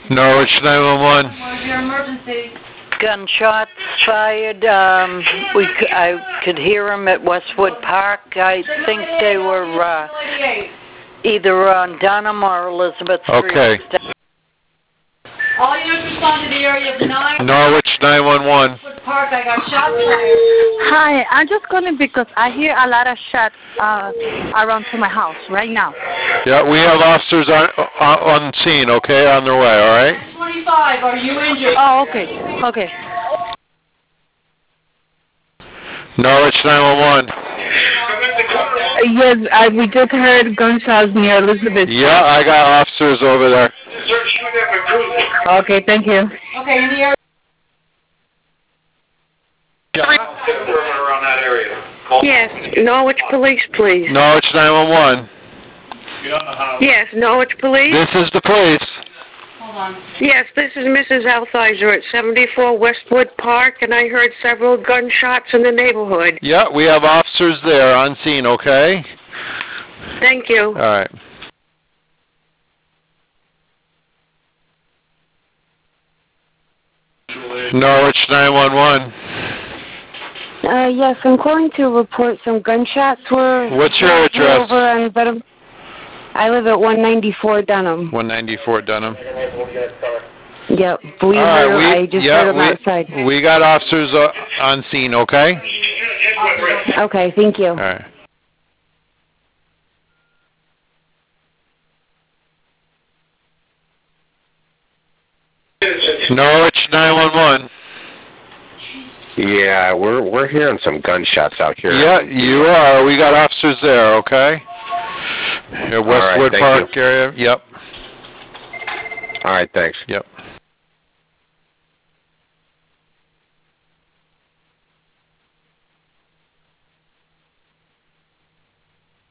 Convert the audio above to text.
Norwich 911. Where's your emergency? Gunshots fired. I could hear them at Westwood Park. I think they were either on Dunham or Elizabeth Street. Okay. All units respond to the area of 9. Norwich 911. Westwood Park, I got shots fired. Hi, I'm just calling because I hear a lot of shots around to my house right now. Yeah, we have officers on scene, okay, on their way, all right? 25, are you injured? Oh, okay, okay. Norwich 911. Yes, we just heard gunshots near Elizabeth. Yeah, I got officers over there. Okay, thank you. Okay, in the area. Around that area. Yes, Norwich Police, please. Norwich 911. Yes, Norwich Police. This is the police. Hold on. Yes, this is Mrs. Althizer at 74 Westwood Park, and I heard several gunshots in the neighborhood. Yeah, we have officers there on scene, okay? Thank you. All right. Norwich 911. Yes, I'm calling to report some gunshots. What's your address? Over on Dunham. I live at 194 Dunham. 194 Dunham. Yep, I just heard them outside. We got officers on scene, okay? Okay, thank you. All right. Norwich 911. Yeah, we're hearing some gunshots out here. Yeah, you are. We got officers there, okay? Westwood Park area. Yep. All right, thanks. Yep.